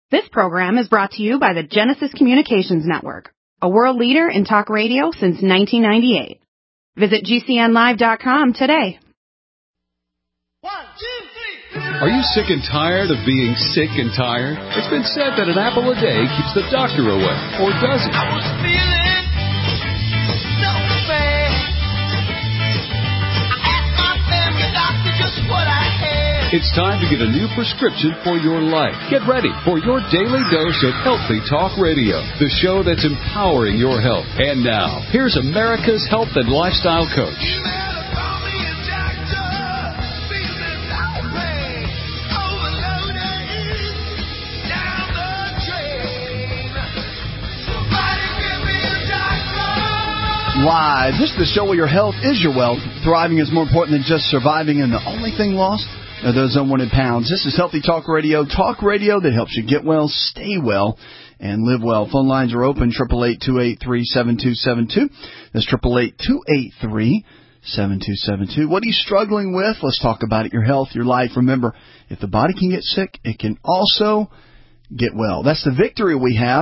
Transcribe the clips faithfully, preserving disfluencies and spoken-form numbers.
This program is brought to you by the Genesis Communications Network, a world leader in talk radio since nineteen ninety-eight. Visit G C N live dot com today. One, two, three. Are you sick and tired of being sick and tired? It's been said that an apple a day keeps the doctor away, or does it? I was feeling so bad. I asked my family doctor just what I had. It's time to get a new prescription for your life. Get ready for your daily dose of Healthy Talk Radio, the show that's empowering your health. And now, here's America's health and lifestyle coach. Live. This is the show where your health is your wealth. Thriving is more important than just surviving, and the only thing lost are those unwanted pounds. This is Healthy Talk Radio, talk radio that helps you get well, stay well, and live well. Phone lines are open, eight eight eight, two eight three, seven two seven two. That's eight eight eight, two eight three, seven two seven two. What are you struggling with? Let's talk about it, your health, your life. Remember, if the body can get sick, it can also get well. That's the victory we have.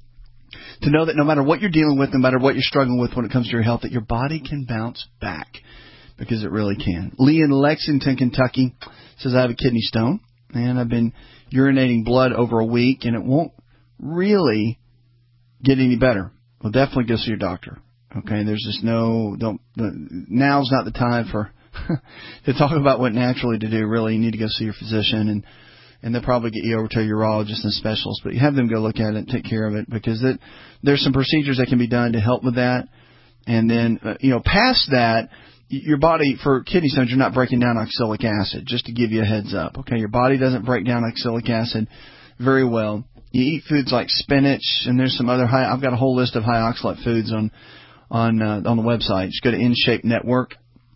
To know that no matter what you're dealing with, no matter what you're struggling with when it comes to your health, that your body can bounce back, because it really can. Lee in Lexington, Kentucky says, I have a kidney stone, and I've been urinating blood over a week, and it won't really get any better. Well, definitely go see your doctor. Okay, there's just no, don't, now's not the time for, to talk about what naturally to do. Really, you need to go see your physician, and And they'll probably get you over to a urologist and specialist. But you have them go look at it and take care of it, because it, there's some procedures that can be done to help with that. And then, uh, you know, past that, your body, for kidney stones, you're not breaking down oxalic acid, just to give you a heads up. Okay, your body doesn't break down oxalic acid very well. You eat foods like spinach, and there's some other high, I've got a whole list of high oxalate foods on on uh, on the website. Just go to InShape Network,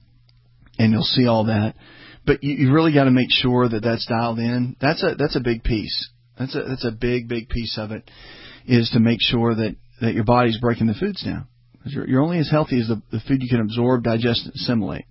and you'll see all that. But you, you really got to make sure that that's dialed in. That's a that's a big piece. That's a that's a big big piece of it, is to make sure that, that your body's breaking the foods down. Because you're, you're only as healthy as the, the food you can absorb, digest, and assimilate.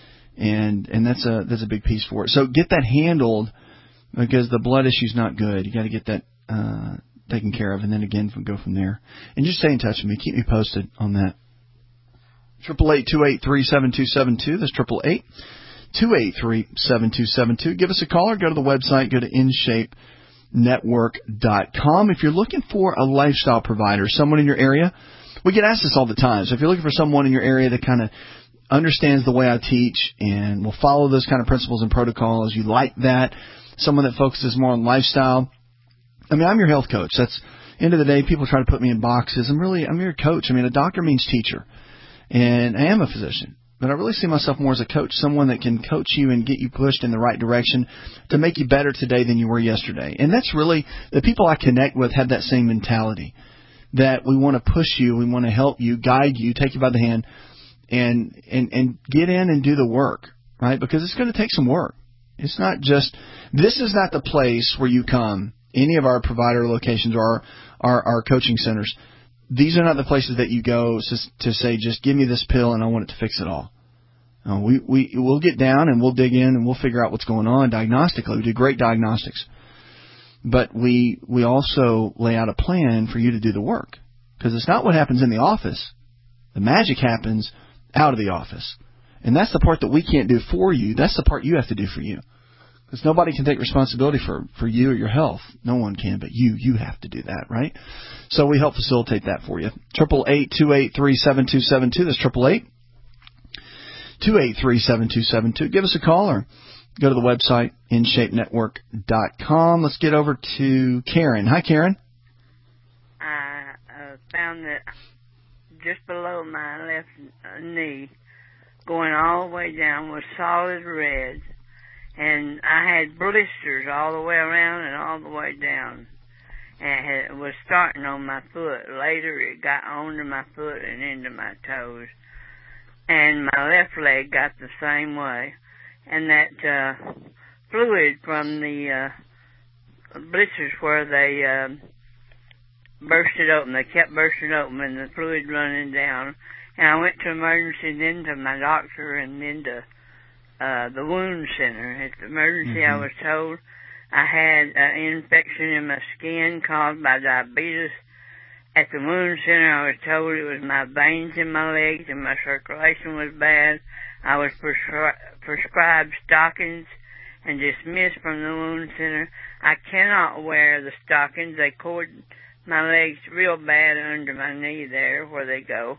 And and that's a that's a big piece for it. So get that handled, because the blood issue's not good. You got to get that uh, taken care of, and then again go from there. And just stay in touch with me. Keep me posted on that. eight eight eight, two eight three, seven two seven two. That's eight eight eight. two eight three, seven two seven two. Give us a call or go to the website. Go to in shape network dot com. If you're looking for a lifestyle provider, someone in your area, we get asked this all the time. So if you're looking for someone in your area that kind of understands the way I teach and will follow those kind of principles and protocols, you like that, someone that focuses more on lifestyle. I mean, I'm your health coach. That's end of the day, people try to put me in boxes. I'm really, I'm your coach. I mean, a doctor means teacher, and I am a physician. But I really see myself more as a coach, someone that can coach you and get you pushed in the right direction to make you better today than you were yesterday. And that's really, the people I connect with have that same mentality, that we want to push you, we want to help you, guide you, take you by the hand, and and and get in and do the work, right? Because it's going to take some work. It's not just, this is not the place where you come, any of our provider locations or our, our, our coaching centers. These are not the places that you go to say, just give me this pill and I want it to fix it all. No, we, we, we'll get down and we'll dig in and we'll figure out what's going on diagnostically. We do great diagnostics. But we we also lay out a plan for you to do the work. Because it's not what happens in the office. The magic happens out of the office. And that's the part that we can't do for you. That's the part you have to do for you. Because nobody can take responsibility for, for you or your health. No one can, but you. You have to do that, right? So we help facilitate that for you. eight eight eight, two eight three, seven two seven two. That's eight eight eight, two eight three, seven two seven two. Give us a call or go to the website, in shape network dot com. Let's get over to Karen. Hi, Karen. I uh, found that just below my left knee, going all the way down, was solid red. And I had blisters all the way around and all the way down. And it was starting on my foot. Later it got onto my foot and into my toes. And my left leg got the same way. And that uh, fluid from the uh, blisters where they uh, bursted open, they kept bursting open and the fluid running down. And I went to emergency, then to my doctor, and then to Uh, the wound center. At the emergency, mm-hmm. I was told I had an infection in my skin caused by diabetes. At the wound center, I was told it was my veins in my legs and my circulation was bad. I was prescri- prescribed stockings and dismissed from the wound center. I cannot wear the stockings. They cord my legs real bad under my knee there where they go.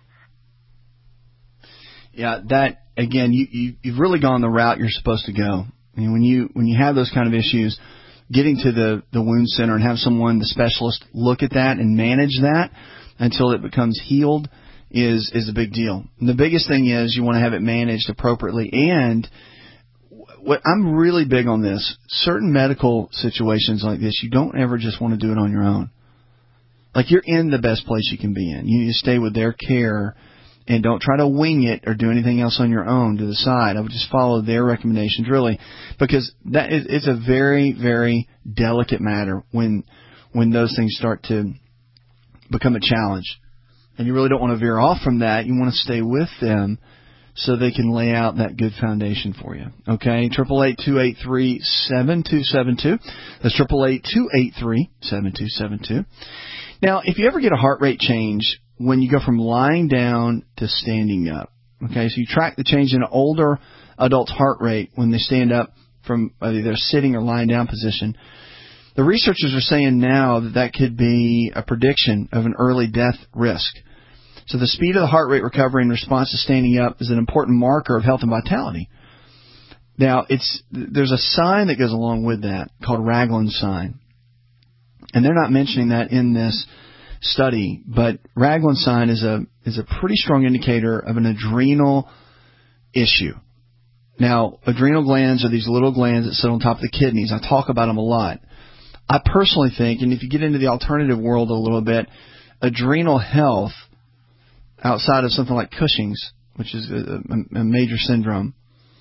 Yeah, that, again, you, you, you've really gone the route you're supposed to go. I mean, when you when you have those kind of issues, getting to the, the wound center and have someone, the specialist, look at that and manage that until it becomes healed is is a big deal. And the biggest thing is you want to have it managed appropriately. And what I'm really big on this, certain medical situations like this, you don't ever just want to do it on your own. Like, you're in the best place you can be in. You need to stay with their care and don't try to wing it or do anything else on your own to the side. I would just follow their recommendations, really, because that is, it's a very, very delicate matter when when those things start to become a challenge. And you really don't want to veer off from that. You want to stay with them so they can lay out that good foundation for you. Okay, eight eight eight, two eight three, seven two seven two. That's eight eight eight, two eight three, seven two seven two. Now, if you ever get a heart rate change when you go from lying down to standing up, okay, so you track the change in an older adult's heart rate when they stand up from either their sitting or lying down position, the researchers are saying now that that could be a prediction of an early death risk. So the speed of the heart rate recovery in response to standing up is an important marker of health and vitality. Now, it's there's a sign that goes along with that called Ragland's sign. And they're not mentioning that in this study, but Ragland's sign is a is a pretty strong indicator of an adrenal issue. Now, adrenal glands are these little glands that sit on top of the kidneys. I talk about them a lot. I personally think, and if you get into the alternative world a little bit, adrenal health, outside of something like Cushing's, which is a, a major syndrome,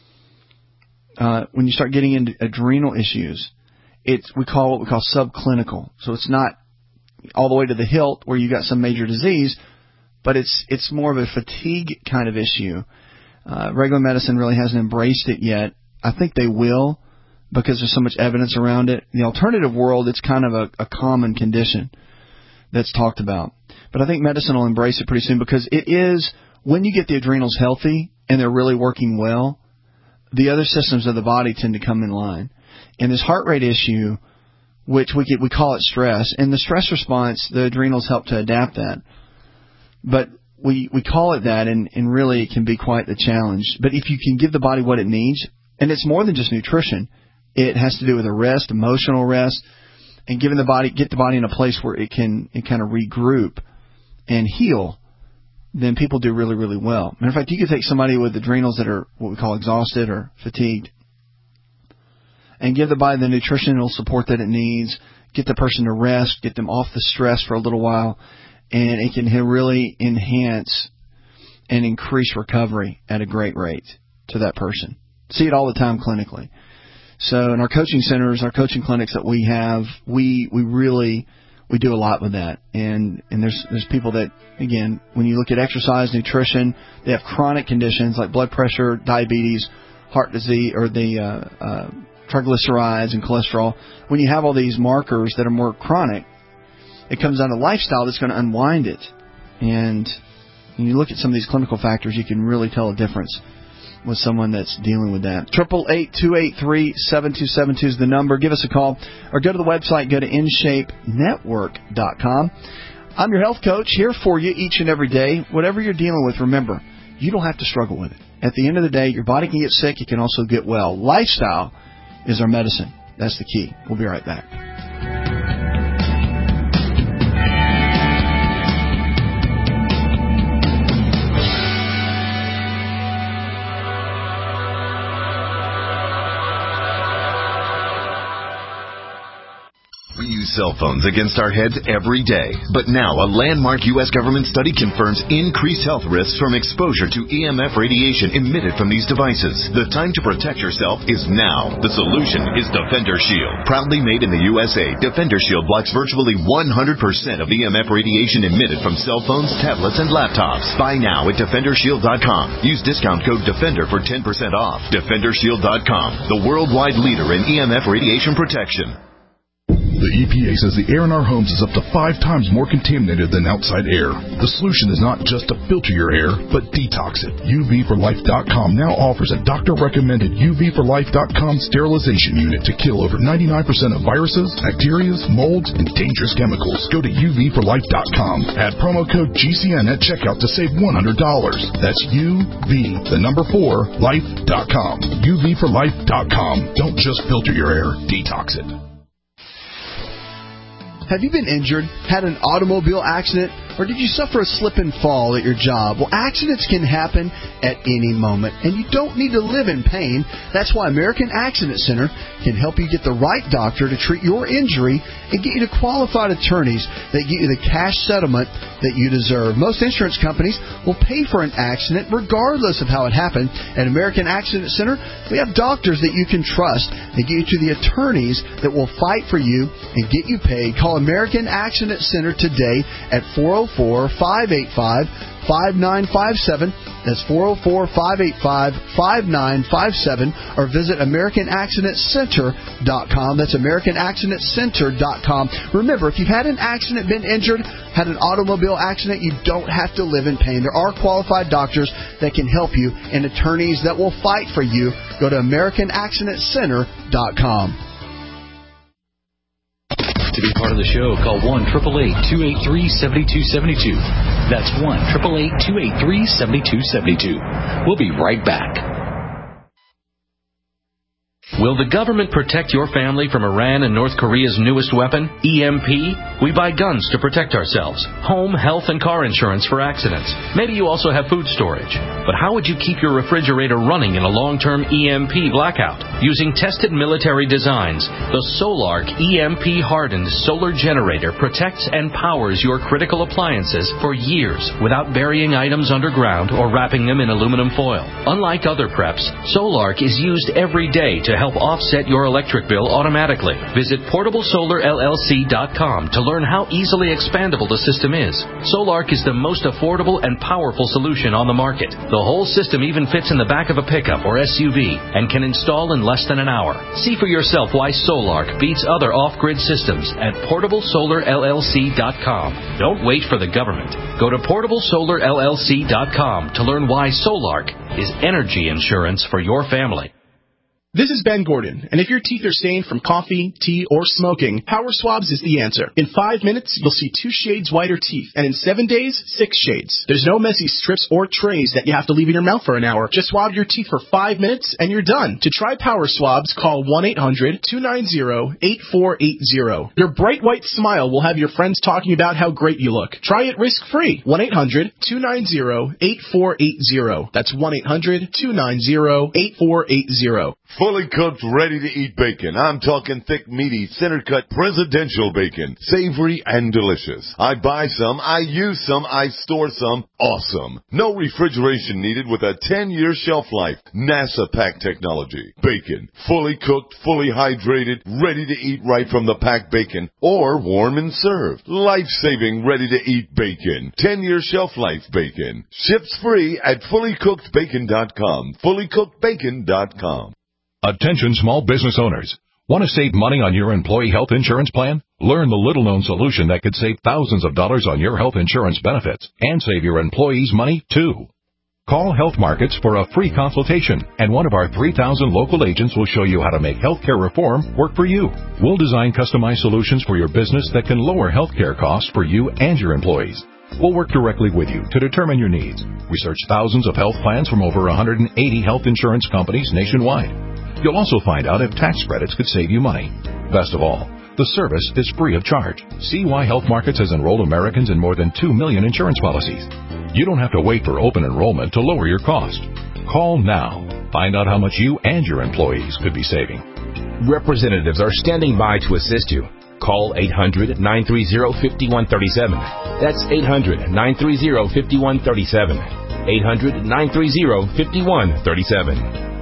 uh, when you start getting into adrenal issues, it's we call what we call subclinical. So it's not all the way to the hilt where you got some major disease, but it's it's more of a fatigue kind of issue. Uh, regular medicine really hasn't embraced it yet. I think they will because there's so much evidence around it. In the alternative world, it's kind of a, a common condition that's talked about. But I think medicine will embrace it pretty soon because it is, when you get the adrenals healthy and they're really working well, the other systems of the body tend to come in line. And this heart rate issue, which we we call it stress, and the stress response, the adrenals help to adapt that. But we we call it that, and, and really it can be quite the challenge. But if you can give the body what it needs, and it's more than just nutrition, it has to do with a rest, emotional rest, and giving the body, get the body in a place where it can it kind of regroup and heal, then people do really, really well. Matter of fact, you could take somebody with adrenals that are what we call exhausted or fatigued and give the body the nutritional support that it needs, get the person to rest, get them off the stress for a little while, and it can really enhance and increase recovery at a great rate to that person. See it all the time clinically. So in our coaching centers, our coaching clinics that we have, we we really we do a lot with that. And and there's there's people that, again, when you look at exercise, nutrition, they have chronic conditions like blood pressure, diabetes, heart disease, or the uh, uh, triglycerides and cholesterol. When you have all these markers that are more chronic, it comes down to lifestyle that's going to unwind it. And when you look at some of these clinical factors, you can really tell a difference with someone that's dealing with that. eight eight eight, two eight three, seven two seven two is the number. Give us a call or go to the website. Go to in shape network dot com. I'm your health coach here for you each and every day. Whatever you're dealing with, remember, you don't have to struggle with it. At the end of the day, your body can get sick. It can also get well. Lifestyle is our medicine. That's the key. We'll be right back. cell phones against our heads every day. But now a landmark U S government study confirms increased health risks from exposure to E M F radiation emitted from these devices. The time to protect yourself is now. The solution is Defender Shield. Proudly made in the U S A, Defender Shield blocks virtually one hundred percent of E M F radiation emitted from cell phones, tablets, and laptops. Buy now at Defender Shield dot com. Use discount code DEFENDER for ten percent off. Defender Shield dot com, the worldwide leader in E M F radiation protection. The E P A says the air in our homes is up to five times more contaminated than outside air. The solution is not just to filter your air, but detox it. U V for life dot com now offers a doctor-recommended U V for life dot com sterilization unit to kill over ninety-nine percent of viruses, bacteria, molds, and dangerous chemicals. Go to U V for life dot com. Add promo code G C N at checkout to save one hundred dollars. That's U V, the number four, life dot com. U V for life dot com. Don't just filter your air, detox it. Have you been injured, had an automobile accident, or did you suffer a slip and fall at your job? Well, accidents can happen at any moment, and you don't need to live in pain. That's why American Accident Center can help you get the right doctor to treat your injury and get you to qualified attorneys that get you the cash settlement that you deserve. Most insurance companies will pay for an accident regardless of how it happened. At American Accident Center, we have doctors that you can trust and get you to the attorneys that will fight for you and get you paid. Call American Accident Center today at four oh four, five eight five, five nine five seven. That's four oh four, five eight five, five nine five seven. Or visit American Accident Center dot com. That's American Accident Center dot com. Remember, if you've had an accident, been injured, had an automobile accident, you don't have to live in pain. There are qualified doctors that can help you and attorneys that will fight for you. Go to American Accident Center dot com. To be part of the show, call one eight eight eight, two eight three, seven two seven two. That's one eight eight eight, two eight three, seven two seven two. We'll be right back. Will the government protect your family from Iran and North Korea's newest weapon, E M P? We buy guns to protect ourselves, home, health, and car insurance for accidents. Maybe you also have food storage. But how would you keep your refrigerator running in a long-term E M P blackout? Using tested military designs, the Solark E M P-hardened solar generator protects and powers your critical appliances for years without burying items underground or wrapping them in aluminum foil. Unlike other preps, Solark is used every day to help offset your electric bill automatically. Visit portable solar L L C dot com to learn how easily expandable the system is. Solark is the most affordable and powerful solution on the market. The whole system even fits in the back of a pickup or S U V and can install in less than an hour. See for yourself why Solark beats other off-grid systems at portable solar L L C dot com. Don't wait for the government. Go to portable solar L L C dot com to learn why Solark is energy insurance for your family. This is Ben Gordon, and if your teeth are stained from coffee, tea, or smoking, Power Swabs is the answer. In five minutes, you'll see two shades whiter teeth, and in seven days, six shades. There's no messy strips or trays that you have to leave in your mouth for an hour. Just swab your teeth for five minutes, and you're done. To try Power Swabs, call one eight hundred, two nine zero, eight four eight zero. Your bright white smile will have your friends talking about how great you look. Try it risk-free. one eight hundred, two nine zero, eight four eight zero. That's one eight hundred, two nine zero, eight four eight zero. Fully cooked, ready-to-eat bacon. I'm talking thick, meaty, center-cut, presidential bacon. Savory and delicious. I buy some, I use some, I store some. Awesome. No refrigeration needed with a ten-year shelf life. NASA pack technology. Bacon. Fully cooked, fully hydrated, ready to eat right from the packed bacon. Or warm and served. Life-saving, ready-to-eat bacon. ten-year shelf life bacon. Ships free at fully cooked bacon dot com. fully cooked bacon dot com. Attention small business owners. Want to save money on your employee health insurance plan? Learn the little-known solution that could save thousands of dollars on your health insurance benefits and save your employees money, too. Call Health Markets for a free consultation, and one of our three thousand local agents will show you how to make healthcare reform work for you. We'll design customized solutions for your business that can lower healthcare costs for you and your employees. We'll work directly with you to determine your needs. Research thousands of health plans from over one hundred eighty health insurance companies nationwide. You'll also find out if tax credits could save you money. Best of all, the service is free of charge. See why Health Markets has enrolled Americans in more than two million insurance policies. You don't have to wait for open enrollment to lower your cost. Call now. Find out how much you and your employees could be saving. Representatives are standing by to assist you. Call eight hundred, nine three zero, five one three seven. That's eight hundred, nine three zero, five one three seven. eight hundred, nine three zero, five one three seven.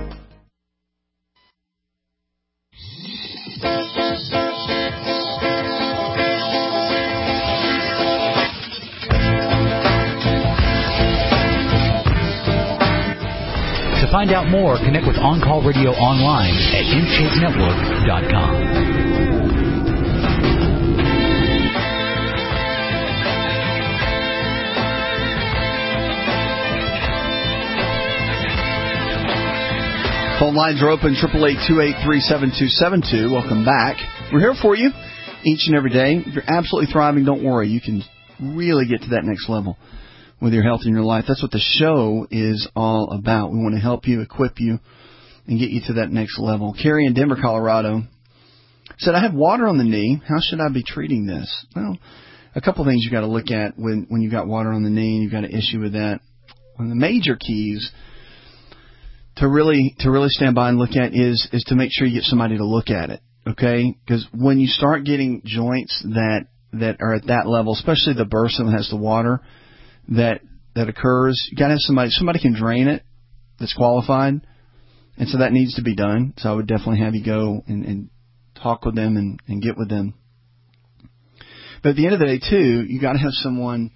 To find out more, connect with On Call Radio online at in shape network dot com. Phone lines are open, eight eight eight, two eight three, seven two seven two. Welcome back. We're here for you each and every day. If you're absolutely thriving, don't worry. You can really get to that next level with your health in your life. That's what the show is all about. We want to help you, equip you, and get you to that next level. Carrie in Denver, Colorado said, I have water on the knee. How should I be treating this? Well, a couple of things you got to look at when, when you've got water on the knee and you've got an issue with that. One of the major keys to really to really stand by and look at is is to make sure you get somebody to look at it, okay? Because when you start getting joints that that are at that level, especially the burst that has the water that that occurs, you got to have somebody somebody can drain it that's qualified, and so that needs to be done. So I would definitely have you go and, and talk with them and, and get with them. But at the end of the day, too, you got to have someone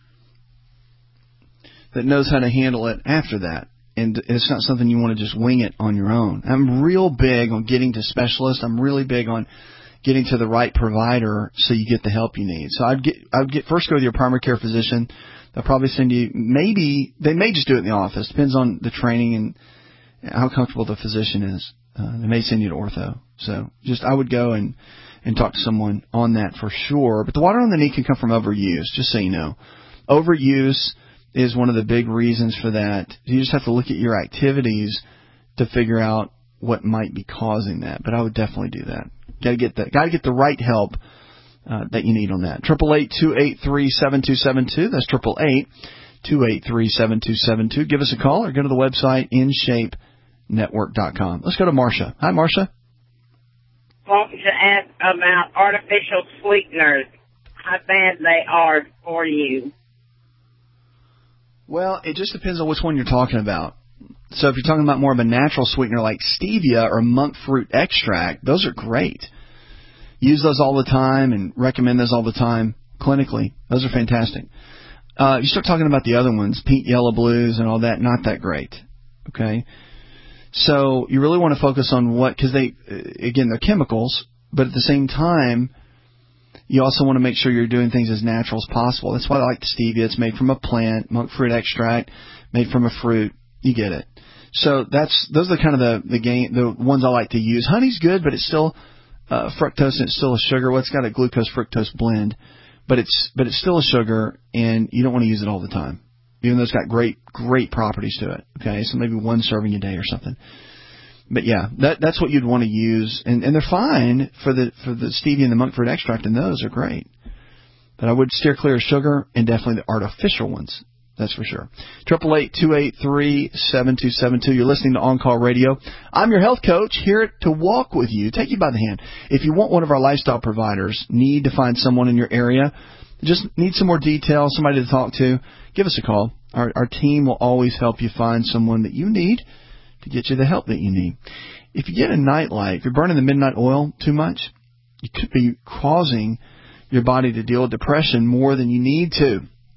that knows how to handle it after that. And it's not something you want to just wing it on your own. I'm real big on getting to specialists. I'm really big on getting to the right provider so you get the help you need. So I'd get, I'd get first go with your primary care physician. They'll probably send you, maybe, they may just do it in the office. Depends on the training and how comfortable the physician is. Uh, they may send you to ortho. So just, I would go and, and talk to someone on that for sure. But the water on the knee can come from overuse, just so you know. Overuse is one of the big reasons for that. You just have to look at your activities to figure out what might be causing that. But I would definitely do that. Got to get the got to get the right help uh, that you need on that. Triple eight two eight three seven two seven two. That's triple eight two eight three seven two seven two. Give us a call or go to the website in shape network dot com. Let's go to Marcia. Hi, Marcia. Want to ask about artificial sweeteners. How bad they are for you? Well, it just depends on which one you're talking about. So if you're talking about more of a natural sweetener like stevia or monk fruit extract, those are great. Use those all the time and recommend those all the time clinically. Those are fantastic. Uh, you start talking about the other ones, pink, yellow, blues, and all that, not that great. Okay? So you really want to focus on what, because they, again, they're chemicals, but at the same time, you also want to make sure you're doing things as natural as possible. That's why I like the stevia. It's made from a plant, monk fruit extract, made from a fruit. You get it. So that's those are kind of the the game, the ones I like to use. Honey's good, but it's still uh, fructose and it's still a sugar. Well, it's got a glucose fructose blend, but it's but it's still a sugar, and you don't want to use it all the time, even though it's got great great properties to it. Okay, so maybe one serving a day or something. But yeah, that that's what you'd want to use, and, and they're fine for the for the stevia and the monk fruit extract, and those are great. But I would steer clear of sugar and definitely the artificial ones. That's for sure. Triple eight two eight three seven two seven two. You're listening to On Call Radio. I'm your health coach here to walk with you, take you by the hand. If you want one of our lifestyle providers, need to find someone in your area, just need some more detail, somebody to talk to, give us a call. Our our team will always help you find someone that you need to get you the help that you need. If you get a nightlight, if you're burning the midnight oil too much, you could be causing your body to deal with depression more than you need to.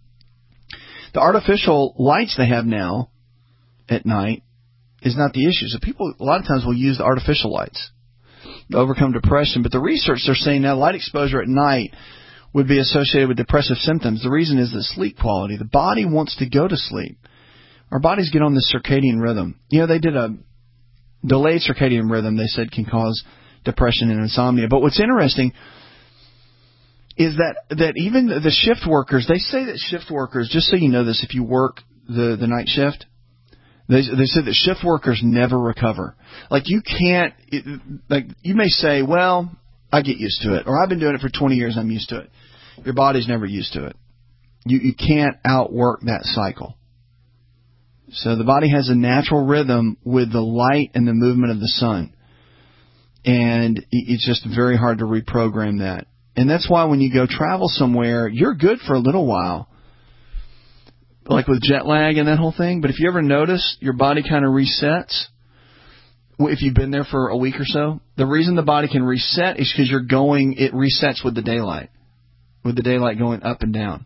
The artificial lights they have now at night is not the issue. So people a lot of times will use the artificial lights to overcome depression. But the research they're saying now light exposure at night would be associated with depressive symptoms. The reason is the sleep quality. The body wants to go to sleep. Our bodies get on this circadian rhythm. You know, they did a delayed circadian rhythm they said can cause depression and insomnia. But what's interesting is that, that even the shift workers, they say that shift workers, just so you know this, if you work the, the night shift, they, they say that shift workers never recover. Like you can't, it, like you may say, well, I get used to it, or I've been doing it for twenty years, I'm used to it. Your body's never used to it. You, you can't outwork that cycle. So the body has a natural rhythm with the light and the movement of the sun. And it's just very hard to reprogram that. And that's why when you go travel somewhere, you're good for a little while, like with jet lag and that whole thing. But if you ever notice, your body kind of resets. If you've been there for a week or so, the reason the body can reset is because you're going, it resets with the daylight, with the daylight going up and down.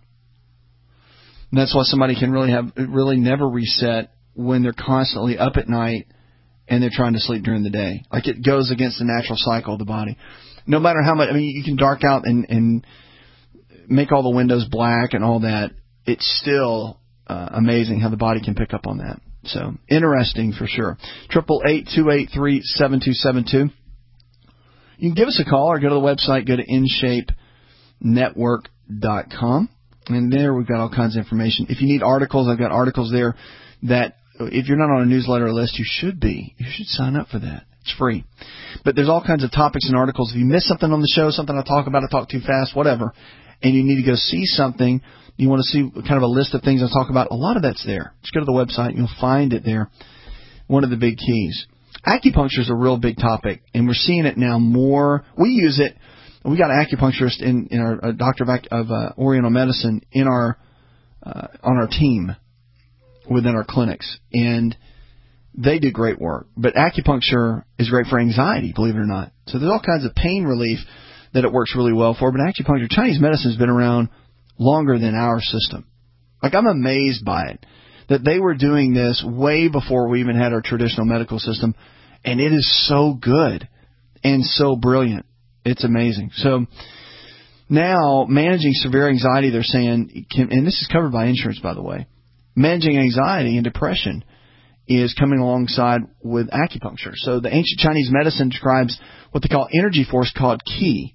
And that's why somebody can really have, really never reset when they're constantly up at night and they're trying to sleep during the day. Like it goes against the natural cycle of the body. No matter how much, I mean, you can dark out and, and make all the windows black and all that. It's still uh, amazing how the body can pick up on that. So, interesting for sure. Triple eight two eight three seven two seven two. You can give us a call or go to the website. Go to in shape network dot com, and there we've got all kinds of information. If you need articles, I've got articles there that if you're not on a newsletter list, you should be. You should sign up for that. It's free. But there's all kinds of topics and articles. If you miss something on the show, something I talk about, I talk too fast, whatever, and you need to go see something, you want to see kind of a list of things I talk about, a lot of that's there. Just go to the website and you'll find it there. One of the big keys. Acupuncture is a real big topic, and we're seeing it now more. We use it. We got an acupuncturist in, in our a doctor of, of uh, Oriental Medicine in our uh, on our team within our clinics, and they do great work. But acupuncture is great for anxiety, believe it or not. So there's all kinds of pain relief that it works really well for. But acupuncture, Chinese medicine has been around longer than our system. Like, I'm amazed by it, that they were doing this way before we even had our traditional medical system, and it is so good and so brilliant. It's amazing. So now, managing severe anxiety, they're saying, can, and this is covered by insurance, by the way, managing anxiety and depression is coming alongside with acupuncture. So the ancient Chinese medicine describes what they call energy force called qi.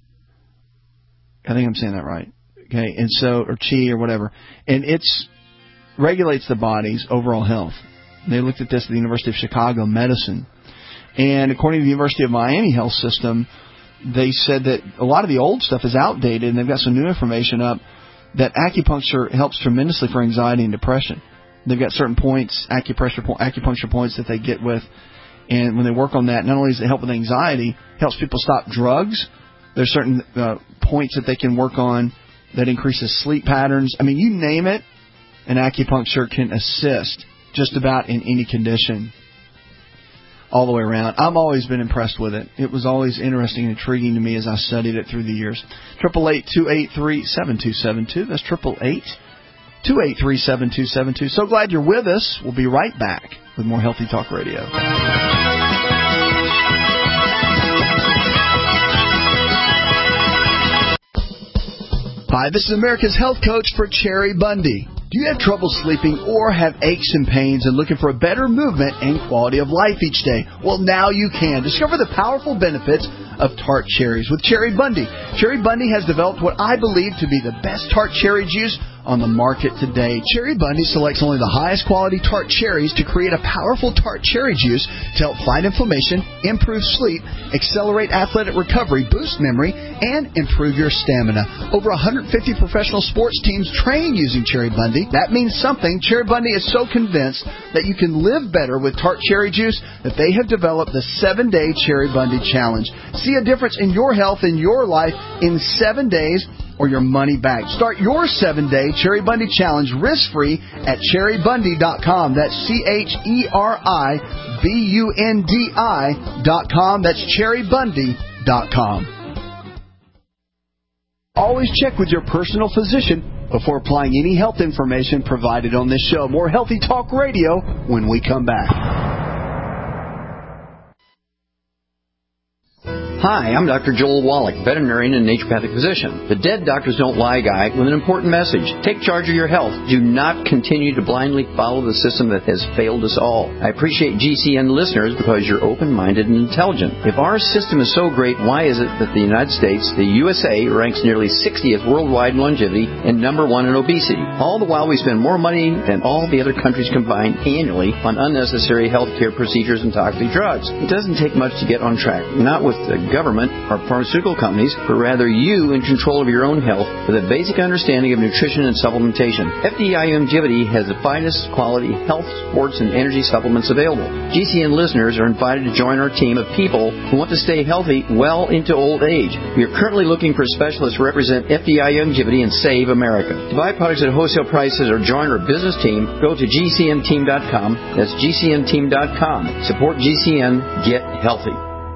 I think I'm saying that right. Okay, and so, or chi or whatever. And it's regulates the body's overall health. And they looked at this at the University of Chicago Medicine. And according to the University of Miami Health System, they said that a lot of the old stuff is outdated, and they've got some new information up that acupuncture helps tremendously for anxiety and depression. They've got certain points, acupressure acupuncture points that they get with, and when they work on that, not only does it help with anxiety, it helps people stop drugs. There's certain uh, points that they can work on that increases sleep patterns. I mean, you name it, and acupuncture can assist just about in any condition all the way around. I've always been impressed with it. It was always interesting and intriguing to me as I studied it through the years. Triple eight two eight three seven two seven two. That's triple eight two eight three seven two seven two. So glad you're with us. We'll be right back with more Healthy Talk Radio. Hi, this is America's Health Coach for Cherry Bundy. Do you have trouble sleeping or have aches and pains and looking for a better movement and quality of life each day? Well, now you can. Discover the powerful benefits of tart cherries with Cherry Bundy. Cherry Bundy has developed what I believe to be the best tart cherry juice on the market today. Cherry Bundy selects only the highest quality tart cherries to create a powerful tart cherry juice to help fight inflammation, improve sleep, accelerate athletic recovery, boost memory, and improve your stamina. Over one hundred fifty professional sports teams train using Cherry Bundy. That means something. Cherry Bundy is so convinced that you can live better with tart cherry juice that they have developed the seven-day Cherry Bundy Challenge. See a difference in your health and your life in seven days or your money back. Start your seven-day Cherry Bundy Challenge risk-free at cherry bundy dot com. That's C H E R I B U N D I dot com. That's cherry bundy dot com. Always check with your personal physician before applying any health information provided on this show. More Healthy Talk Radio when we come back. Hi, I'm Doctor Joel Wallach, veterinarian and naturopathic physician. The Dead Doctors Don't Lie guy with an important message. Take charge of your health. Do not continue to blindly follow the system that has failed us all. I appreciate G C N listeners because you're open-minded and intelligent. If our system is so great, why is it that the United States, the U S A, ranks nearly sixtieth worldwide in longevity and number one in obesity? All the while we spend more money than all the other countries combined annually on unnecessary health care procedures and toxic drugs. It doesn't take much to get on track. Not with the the government or pharmaceutical companies, but rather you in control of your own health with a basic understanding of nutrition and supplementation. F D I Longevity has the finest quality health, sports, and energy supplements available. G C N listeners are invited to join our team of people who want to stay healthy well into old age. We are currently looking for specialists to represent F D I Longevity and Save America. To buy products at wholesale prices or join our business team, go to G C N team dot com. That's G C N team dot com. Support G C N. Get healthy.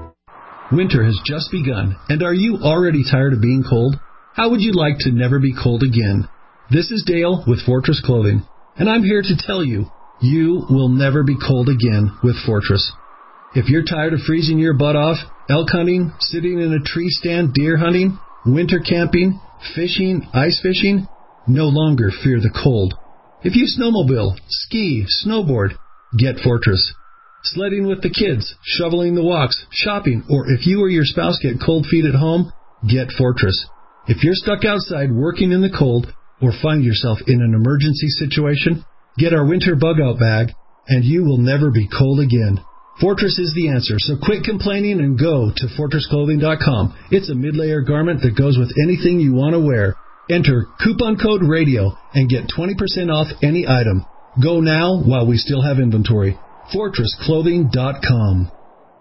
Winter has just begun, and are you already tired of being cold? How would you like to never be cold again? This is Dale with Fortress Clothing, and I'm here to tell you, you will never be cold again with Fortress. If you're tired of freezing your butt off, elk hunting, sitting in a tree stand, deer hunting, winter camping, fishing, ice fishing, no longer fear the cold. If you snowmobile, ski, snowboard, get Fortress. Sledding with the kids, shoveling the walks, shopping, or if you or your spouse get cold feet at home, get Fortress. If you're stuck outside working in the cold or find yourself in an emergency situation, get our winter bug-out bag, and you will never be cold again. Fortress is the answer, so quit complaining and go to fortress clothing dot com. It's a mid-layer garment that goes with anything you want to wear. Enter coupon code RADIO and get twenty percent off any item. Go now while we still have inventory. fortress clothing dot com.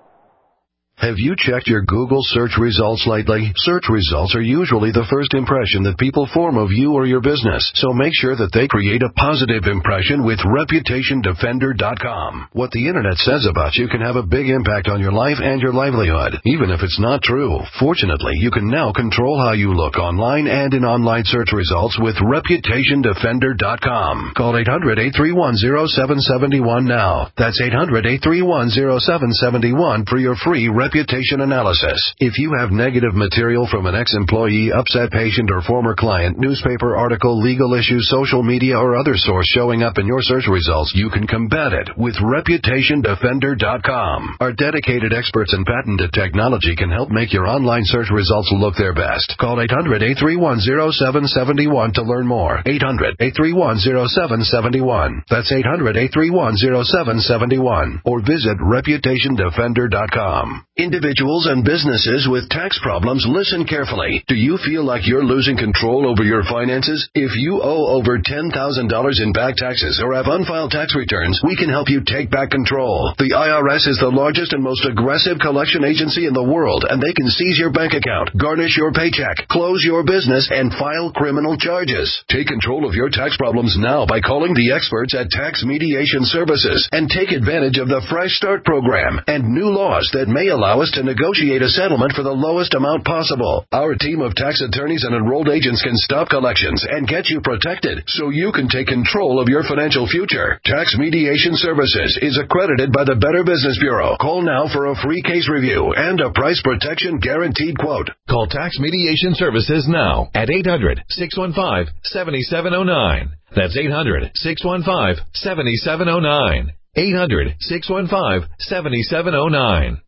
Have you checked your Google search results lately? Search results are usually the first impression that people form of you or your business, so make sure that they create a positive impression with reputation defender dot com. What the Internet says about you can have a big impact on your life and your livelihood, even if it's not true. Fortunately, you can now control how you look online and in online search results with reputation defender dot com. Call eight hundred, eight three one, zero seven seven one now. That's eight hundred, eight three one, zero seven seven one for your free reputation analysis. If you have negative material from an ex-employee, upset patient, or former client, newspaper article, legal issue, social media, or other source showing up in your search results, you can combat it with reputation defender dot com. Our dedicated experts in patented technology can help make your online search results look their best. Call eight hundred, eight three one, zero seven seven one to learn more. eight hundred, eight three one, zero seven seven one. That's eight hundred, eight three one, zero seven seven one. Or visit reputation defender dot com. Individuals and businesses with tax problems, listen carefully. Do you feel like you're losing control over your finances? If you owe over ten thousand dollars in back taxes or have unfiled tax returns, we can help you take back control. The I R S is the largest and most aggressive collection agency in the world, and they can seize your bank account, garnish your paycheck, close your business, and file criminal charges. Take control of your tax problems now by calling the experts at Tax Mediation Services and take advantage of the Fresh Start program and new laws that may allow us to negotiate a settlement for the lowest amount possible. Our team of tax attorneys and enrolled agents can stop collections and get you protected so you can take control of your financial future. Tax Mediation Services is accredited by the Better Business Bureau. Call now for a free case review and a price protection guaranteed quote. Call Tax Mediation Services now at eight hundred, six one five, seven seven zero nine. That's eight hundred, six one five, seven seven zero nine. eight hundred, six one five, seven seven zero nine.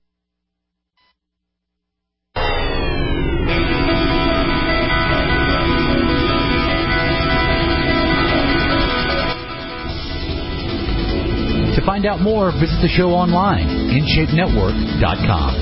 To find out more, visit the show online, in shape network dot com.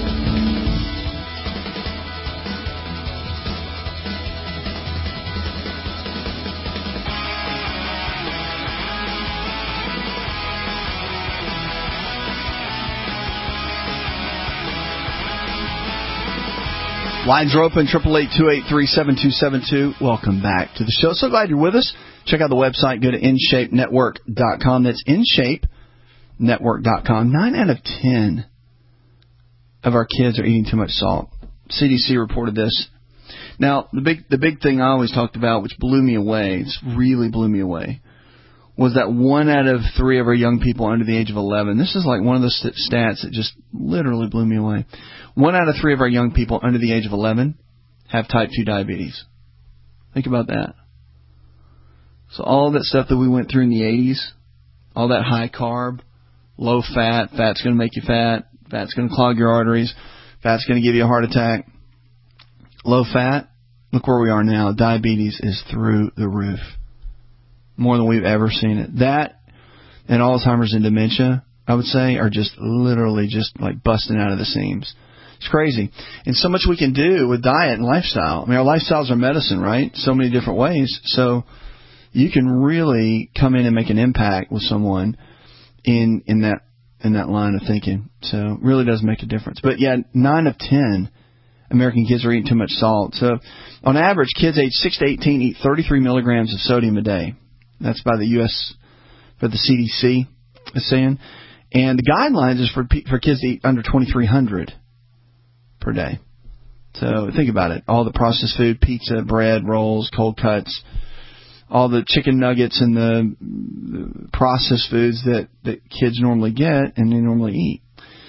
Lines are open, eight eight eight, two eight three, seven two seven two. Welcome back to the show. So glad you're with us. Check out the website. Go to in shape network dot com. That's in shape network dot com. Nine out of ten of our kids are eating too much salt. C D C reported this. Now, the big the big thing I always talked about, which blew me away, it's really blew me away, was that one out of three of our young people under the age of eleven, this is like one of the stats that just literally blew me away. One out of three of our young people under the age of eleven have type two diabetes. Think about that. So all that stuff that we went through in the eighties, all that high carb, low fat, fat's going to make you fat, fat's going to clog your arteries, fat's going to give you a heart attack. Low fat, look where we are now. Diabetes is through the roof. More than we've ever seen it. That and Alzheimer's and dementia, I would say, are just literally just like busting out of the seams. It's crazy. And so much we can do with diet and lifestyle. I mean, our lifestyles are medicine, right? So many different ways. So you can really come in and make an impact with someone in in that in that line of thinking. So it really does make a difference. But, yeah, nine of ten American kids are eating too much salt. So on average, kids aged six to eighteen eat thirty-three milligrams of sodium a day. That's by the U S, for the C D C, is saying. And the guidelines is for for kids to eat under twenty-three hundred per day. So think about it. All the processed food, pizza, bread, rolls, cold cuts, all the chicken nuggets and the, the processed foods that, that kids normally get and they normally eat.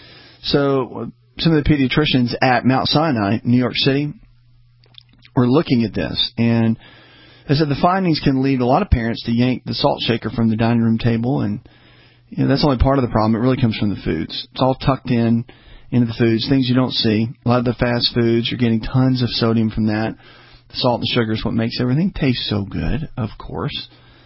So some of the pediatricians at Mount Sinai, New York City, were looking at this. And they said the findings can lead a lot of parents to yank the salt shaker from the dining room table. And you know, that's only part of the problem. It really comes from the foods. It's all tucked in into the foods, things you don't see. A lot of the fast foods, you're getting tons of sodium from that. The salt and sugar is what makes everything taste so good, of course.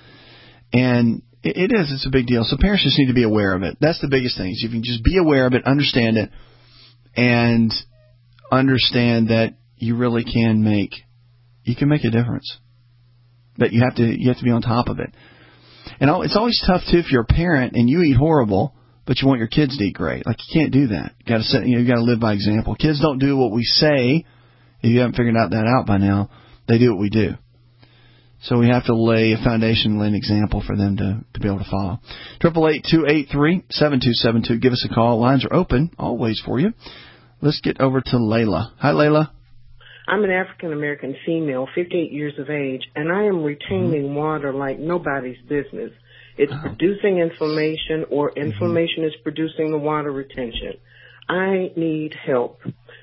And it, it is. It's a big deal. So parents just need to be aware of it. That's the biggest thing. So if you can just be aware of it, understand it, and understand that you really can make, you can make a difference. But you have to, you have to be on top of it. And it's always tough too if you're a parent and you eat horrible, but you want your kids to eat great. Like you can't do that. You got to set, you know, you got to live by example. Kids don't do what we say. If you haven't figured out that out by now, they do what we do. So we have to lay a foundation, lay an example for them to, to be able to follow. Triple eight two eight three seven two seven two. Give us a call. Lines are open always for you. Let's get over to Layla. Hi, Layla. I'm an African-American female, fifty-eight years of age, and I am retaining mm-hmm. water like nobody's business. It's oh. producing inflammation, or inflammation mm-hmm. is producing the water retention. I need help.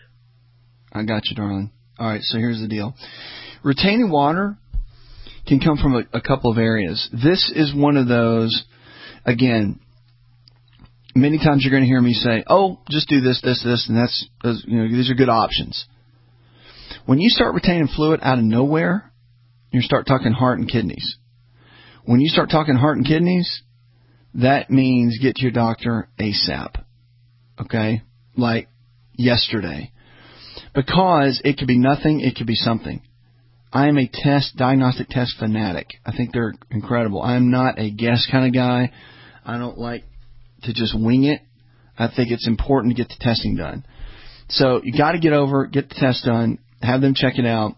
I got you, darling. All right, so here's the deal. Retaining water can come from a, a couple of areas. This is one of those, again, many times you're going to hear me say, oh, just do this, this, this, and that's, those, you know, these are good options. When you start retaining fluid out of nowhere, you start talking heart and kidneys. When you start talking heart and kidneys, that means get to your doctor ASAP. Okay? Like yesterday. Because it could be nothing, it could be something. I am a test, diagnostic test fanatic. I think they're incredible. I'm not a guess kind of guy. I don't like to just wing it. I think it's important to get the testing done. So you got to get over, get the test done, have them check it out,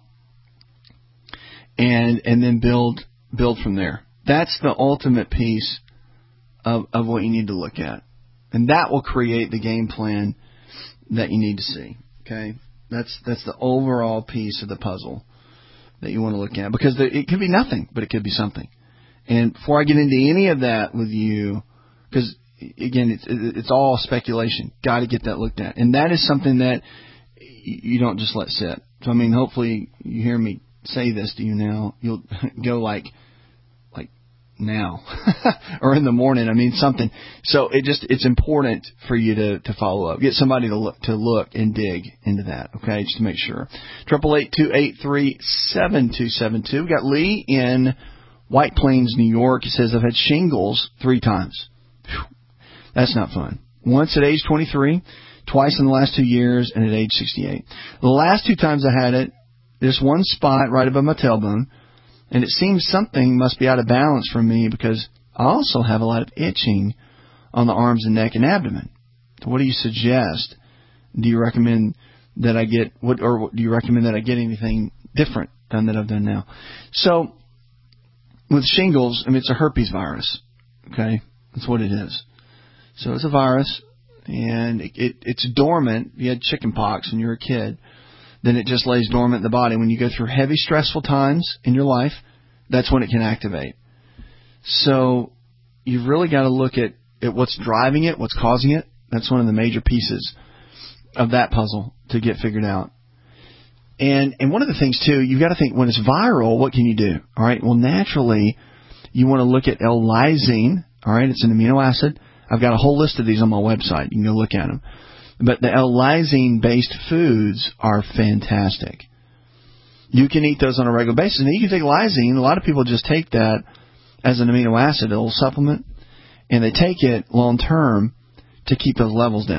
and and then build build from there. That's the ultimate piece of, of what you need to look at. And that will create the game plan that you need to see. Okay? That's that's the overall piece of the puzzle that you want to look at. Because the, it could be nothing, but it could be something. And before I get into any of that with you, because, again, it's, it's all speculation. Got to get that looked at. And that is something that you don't just let sit. So, I mean, hopefully you hear me say this to you now. You'll go like, like now or in the morning. I mean, something. So it just, it's important for you to, to follow up. Get somebody to look, to look and dig into that. Okay. Just to make sure. Triple eight two eight three seven two seven two. We got Lee in White Plains, New York. He says, I've had shingles three times. Whew. That's not fun. Once at age twenty-three. Twice in the last two years, and at age sixty-eight. The last two times I had it, there's one spot right above my tailbone, and it seems something must be out of balance for me because I also have a lot of itching on the arms and neck and abdomen. So what do you suggest? Do you recommend that I get, what, or do you recommend that I get anything different than that I've done now? So with shingles, I mean, it's a herpes virus. Okay, that's what it is. So it's a virus. And it, it, it's dormant. If you had chicken pox when you were a kid, then it just lays dormant in the body. When you go through heavy, stressful times in your life, that's when it can activate. So you've really got to look at, at what's driving it, what's causing it. That's one of the major pieces of that puzzle to get figured out. And and one of the things, too, you've got to think, when it's viral, what can you do? All right, well, naturally, you want to look at L-lysine. All right, it's an amino acid. I've got a whole list of these on my website. You can go look at them. But the L-lysine-based foods are fantastic. You can eat those on a regular basis. And you can take lysine. A lot of people just take that as an amino acid, a little supplement, and they take it long-term to keep those levels down.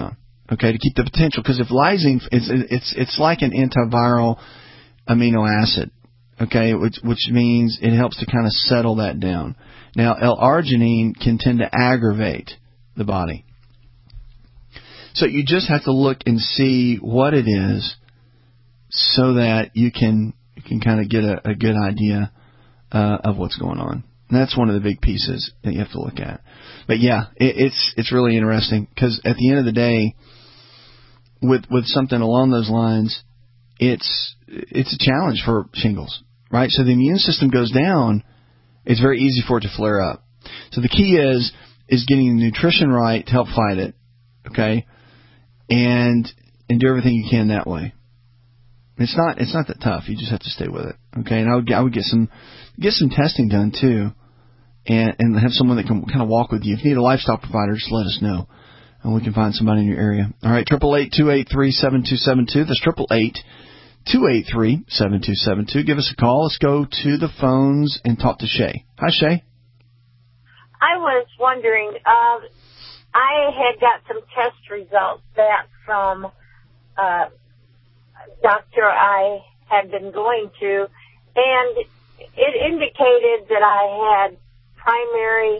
okay, to keep the potential. Because if lysine, it's, it's, it's like an antiviral amino acid, okay, which, which means it helps to kind of settle that down. Now, L-arginine can tend to aggravate the body. So you just have to look and see what it is so that you can you can kind of get a, a good idea uh, of what's going on. And that's one of the big pieces that you have to look at. But yeah, it, it's it's really interesting because at the end of the day, with with something along those lines, it's it's a challenge for shingles, right? So the immune system goes down. It's very easy for it to flare up. So the key is is getting the nutrition right to help fight it, okay, and and do everything you can that way. It's not it's not that tough. You just have to stay with it, okay. And I would I would get some get some testing done too, and and have someone that can kind of walk with you. If you need a lifestyle provider, just let us know, and we can find somebody in your area. All right, triple eight two eight three seven two seven two. That's triple eight two eight three seven two seven two. Give us a call. Let's go to the phones and talk to Shay. Hi, Shay. I was wondering, uh, I had got some test results back from uh, doctor I had been going to, and it indicated that I had primary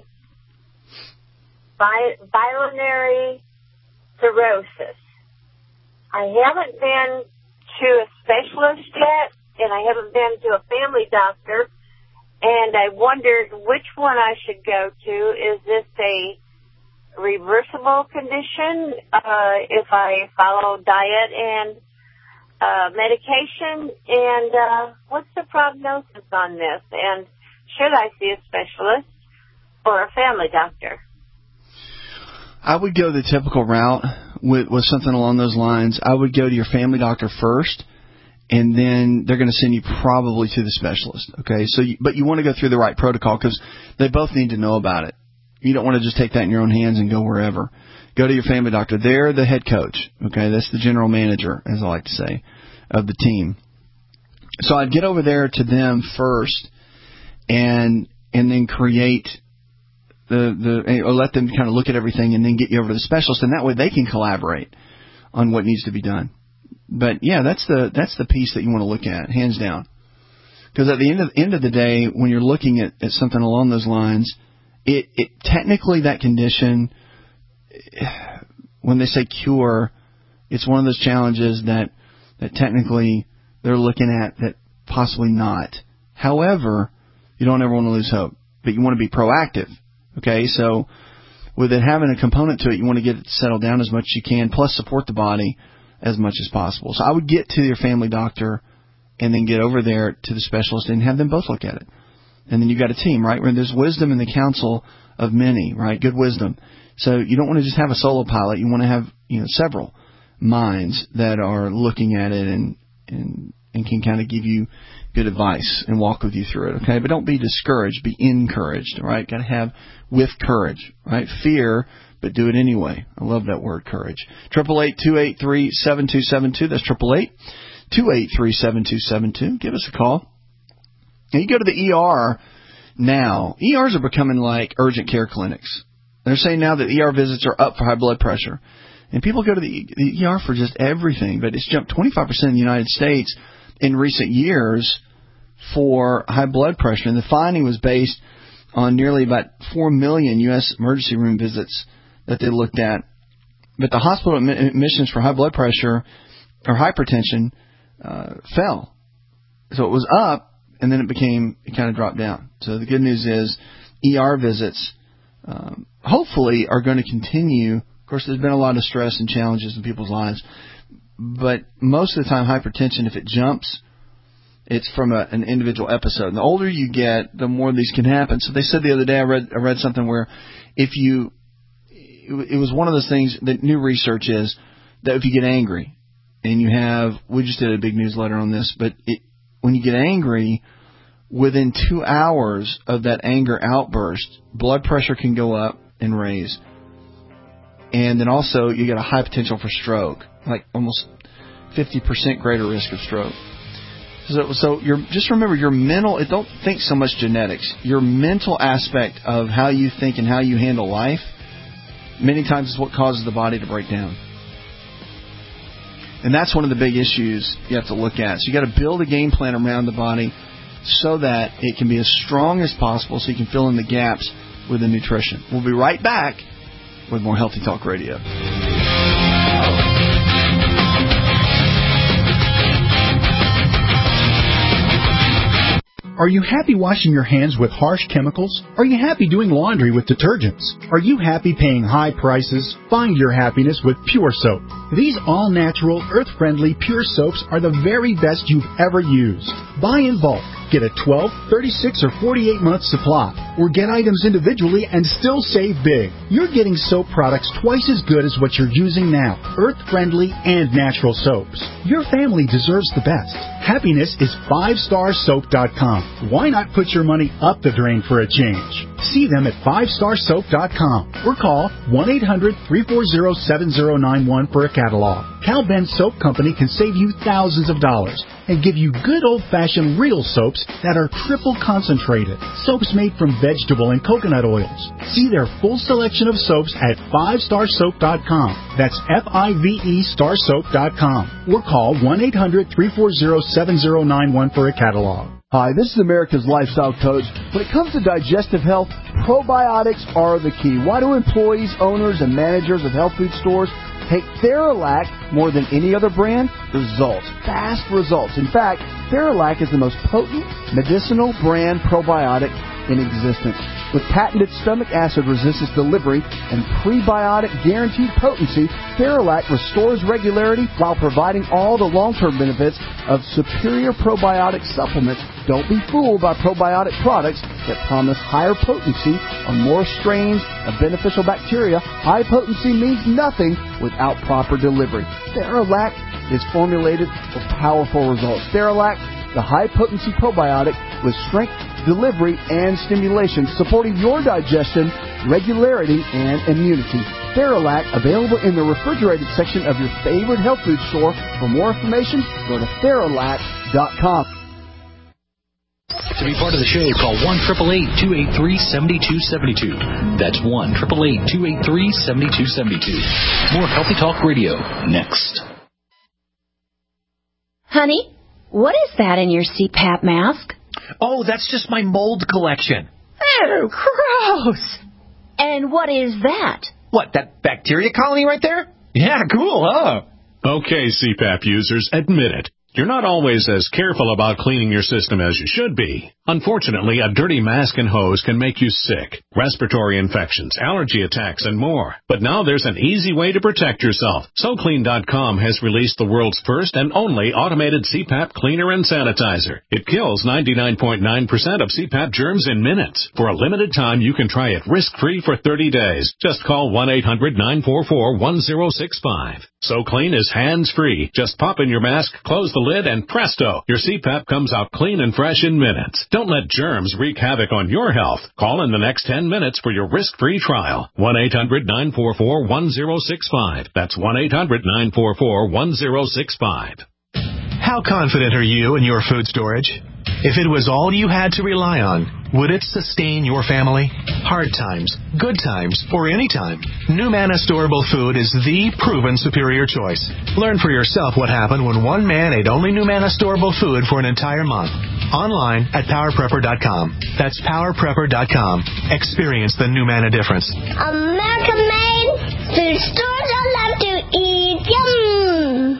bi- biliary cirrhosis. I haven't been to a specialist yet, and I haven't been to a family doctor, and I wondered which one I should go to. Is this a reversible condition uh, if I follow diet and uh, medication? And uh, what's the prognosis on this? And should I see a specialist or a family doctor? I would go the typical route with, with something along those lines. I would go to your family doctor first, and then they're going to send you probably to the specialist. Okay, so you, but you want to go through the right protocol because they both need to know about it. You don't want to just take that in your own hands and go wherever. Go to your family doctor. They're the head coach. Okay, that's the general manager, as I like to say, of the team. So I'd get over there to them first, and and then create the the or let them kind of look at everything, and then get you over to the specialist, and that way they can collaborate on what needs to be done. But yeah, that's the that's the piece that you want to look at, hands down. Because at the end of end of the day, when you're looking at, at something along those lines, it, it technically that condition, when they say cure, it's one of those challenges that that technically they're looking at that possibly not. However, you don't ever want to lose hope, but you want to be proactive. Okay, so with it having a component to it, you want to get it settled down as much as you can, plus support the body as much as possible. So I would get to your family doctor and then get over there to the specialist and have them both look at it. And then you've got a team, right, where there's wisdom in the counsel of many, right, good wisdom. So you don't want to just have a solo pilot. You want to have, you know, several minds that are looking at it and, and, and can kind of give you good advice and walk with you through it, okay? But don't be discouraged. Be encouraged, right? Got to have with courage, right? Fear, but do it anyway. I love that word, courage. Triple eight two eight three seven two seven two. That's triple eight two eight three seven two seven two. Give us a call. Now you go to the E R now. E Rs are becoming like urgent care clinics. They're saying now that E R visits are up for high blood pressure, and people go to the, the E R for just everything. But it's jumped twenty-five percent in the United States in recent years for high blood pressure, and the finding was based on nearly about four million U S emergency room visits that they looked at. But the hospital admissions for high blood pressure or hypertension uh, fell. So it was up, and then it became, it kind of dropped down. So the good news is E R visits um, hopefully are going to continue. Of course, there's been a lot of stress and challenges in people's lives, but most of the time hypertension, if it jumps, it's from a, an individual episode. And the older you get, the more these can happen. So they said the other day, I read I read something where if you, it was one of those things that new research is that if you get angry and you have, we just did a big newsletter on this, but it, when you get angry, within two hours of that anger outburst, blood pressure can go up and raise. And then also you get a high potential for stroke, like almost fifty percent greater risk of stroke. So, so you're, just remember your mental, don't think so much genetics. Your mental aspect of how you think and how you handle life many times is what causes the body to break down. And that's one of the big issues you have to look at. So you got to build a game plan around the body so that it can be as strong as possible so you can fill in the gaps with the nutrition. We'll be right back with more Healthy Talk Radio. Are you happy washing your hands with harsh chemicals? Are you happy doing laundry with detergents? Are you happy paying high prices? Find your happiness with Pure Soap. These all-natural, earth-friendly Pure Soaps are the very best you've ever used. Buy in bulk. Get a twelve, thirty-six, or forty-eight month supply, or get items individually and still save big. You're getting soap products twice as good as what you're using now, earth-friendly and natural soaps. Your family deserves the best. Happiness is five star soap dot com. Why not put your money up the drain for a change? See them at five star soap dot com or call one eight hundred, three four zero, seven zero nine one for a catalog. Cal Ben Soap Company can save you thousands of dollars and give you good old-fashioned real soaps that are triple concentrated. Soaps made from vegetable and coconut oils. See their full selection of soaps at five star soap dot com. That's F I V E star soap dot com. Or call one eight hundred, three four zero, seven zero nine one for a catalog. Hi, this is America's Lifestyle Coach. When it comes to digestive health, probiotics are the key. Why do employees, owners, and managers of health food stores take Theralac more than any other brand? Results. Fast results. In fact, Theralac is the most potent medicinal brand probiotic in existence. With patented stomach acid resistance delivery and prebiotic guaranteed potency, Theralac restores regularity while providing all the long-term benefits of superior probiotic supplements. Don't be fooled by probiotic products that promise higher potency on more strains of beneficial bacteria. High potency means nothing without proper delivery. Theralac is formulated for powerful results. Theralac, the high-potency probiotic with strength, delivery, and stimulation, supporting your digestion, regularity, and immunity. Theralac, available in the refrigerated section of your favorite health food store. For more information, go to Theralac dot com. To be part of the show, call one eight eight eight, two eight three, seven two seven two. That's one eight eight eight, two eight three, seven two seven two. More Healthy Talk Radio next. Honey, what is that in your C PAP mask? Oh, that's just my mold collection. Oh, gross. And what is that? What, that bacteria colony right there? Yeah, cool, huh? Okay, C PAP users, admit it. You're not always as careful about cleaning your system as you should be. Unfortunately, a dirty mask and hose can make you sick, respiratory infections, allergy attacks, and more. But now there's an easy way to protect yourself. So Clean dot com has released the world's first and only automated C PAP cleaner and sanitizer. It kills ninety-nine point nine percent of C PAP germs in minutes. For a limited time, you can try it risk-free for thirty days. Just call one eight hundred, nine four four, one zero six five. So Clean is hands-free. Just pop in your mask, close the lid, and presto, your C PAP comes out clean and fresh in minutes. Don't let germs wreak havoc on your health. Call in the next ten minutes for your risk-free trial. one eight hundred, nine four four, one zero six five. That's one eight hundred, nine four four, one zero six five. How confident are you in your food storage? If it was all you had to rely on, would it sustain your family? Hard times, good times, or any time, NuManna Storable Food is the proven superior choice. Learn for yourself what happened when one man ate only NuManna Storable Food for an entire month. Online at power prepper dot com. That's power prepper dot com. Experience the NuManna difference. American made food stores I love to eat. Yum!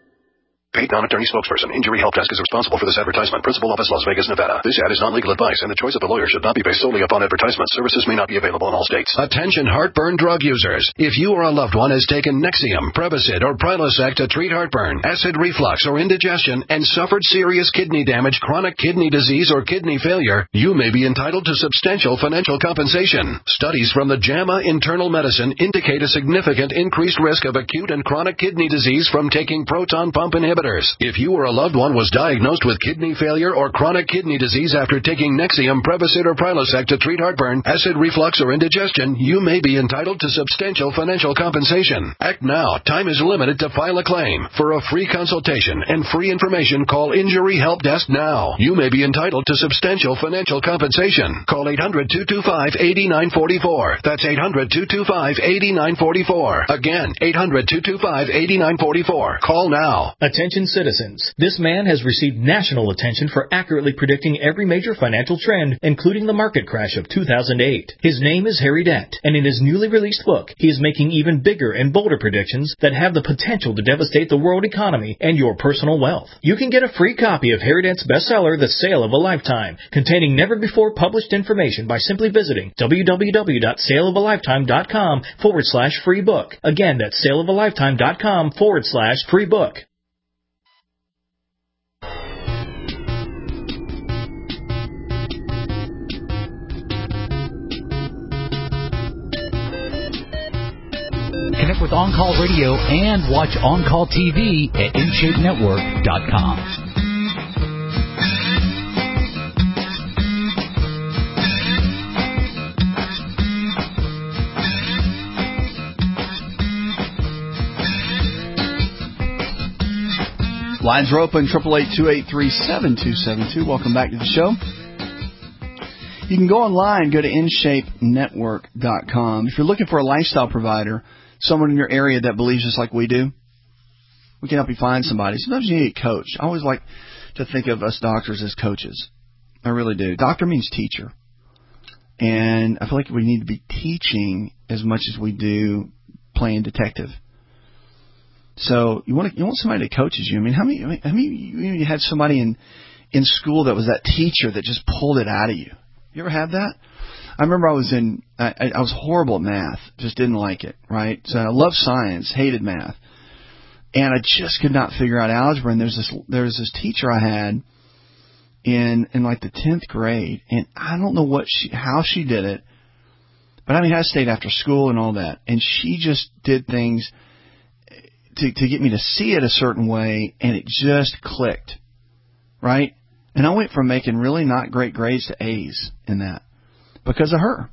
Paid non-attorney spokesperson. Injury Help Desk is responsible for this advertisement. Principal office, Las Vegas, Nevada. This ad is not legal advice, and the choice of the lawyer should not be based solely upon advertisement. Services may not be available in all states. Attention heartburn drug users. If you or a loved one has taken Nexium, Prevacid, or Prilosec to treat heartburn, acid reflux, or indigestion, and suffered serious kidney damage, chronic kidney disease, or kidney failure, you may be entitled to substantial financial compensation. Studies from the JAMA Internal Medicine indicate a significant increased risk of acute and chronic kidney disease from taking proton pump inhibitors. inhibitors. If you or a loved one was diagnosed with kidney failure or chronic kidney disease after taking Nexium, Prevacid, or Prilosec to treat heartburn, acid reflux, or indigestion, you may be entitled to substantial financial compensation. Act now. Time is limited to file a claim. For a free consultation and free information, call Injury Help Desk now. You may be entitled to substantial financial compensation. Call eight hundred, two two five, eight nine four four. That's eight hundred, two two five, eight nine four four. Again, eight hundred, two two five, eight nine four four. Call now. Attention citizens. This man has received national attention for accurately predicting every major financial trend, including the market crash of two thousand eight. His name is Harry Dent, and in his newly released book, he is making even bigger and bolder predictions that have the potential to devastate the world economy and your personal wealth. You can get a free copy of Harry Dent's bestseller, The Sale of a Lifetime, containing never-before-published information by simply visiting www.saleofalifetime.com forward slash free book. Again, that's saleofalifetime.com forward slash free book. Connect with On Call Radio and watch On Call T V at in shape network dot com. Lines are open, eight eight eight, two eight three, seven two seven two. Welcome back to the show. You can go online, go to in shape network dot com. If you're looking for a lifestyle provider, someone in your area that believes just like we do, we can help you find somebody. Sometimes you need a coach. I always like to think of us doctors as coaches. I really do. Doctor means teacher. And I feel like we need to be teaching as much as we do playing detective. So you want to, you want somebody that coaches you. I mean, how many, how many you, you had somebody in, in school that was that teacher that just pulled it out of you? You ever had that? I remember I was in, I, I was horrible at math, just didn't like it, right? So I loved science, hated math. And I just could not figure out algebra. And there's this, there was this teacher I had in, in like the tenth grade. And I don't know what she, how she did it. But I mean, I stayed after school and all that. And she just did things to, to get me to see it a certain way. And it just clicked, right? And I went from making really not great grades to A's in that. Because of her.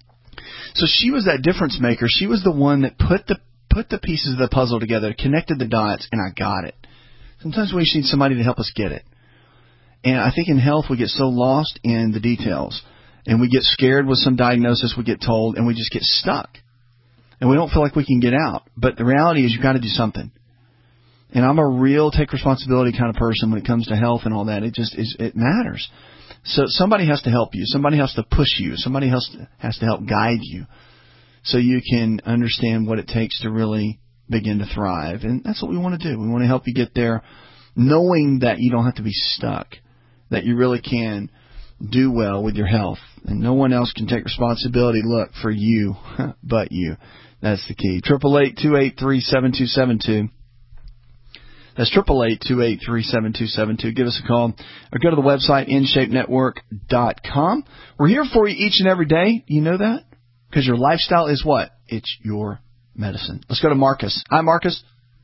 So she was that difference maker. She was the one that put the put the pieces of the puzzle together, connected the dots, and I got it. Sometimes we just need somebody to help us get it. And I think in health we get so lost in the details. And we get scared with some diagnosis we get told, and we just get stuck. And we don't feel like we can get out. But the reality is you've got to do something. And I'm a real take responsibility kind of person when it comes to health and all that. It just is, it matters. So somebody has to help you. Somebody has to push you. Somebody has to, has to help guide you so you can understand what it takes to really begin to thrive. And that's what we want to do. We want to help you get there knowing that you don't have to be stuck, that you really can do well with your health. And no one else can take responsibility, look, for you but you. That's the key. eight eight eight, two eight three, seven two seven two. That's eight eight eight, two eight three, seven two seven two. Give us a call or go to the website, in shape network dot com. We're here for you each and every day. You know that? Because your lifestyle is what? It's your medicine. Let's go to Marcus. Hi, Marcus.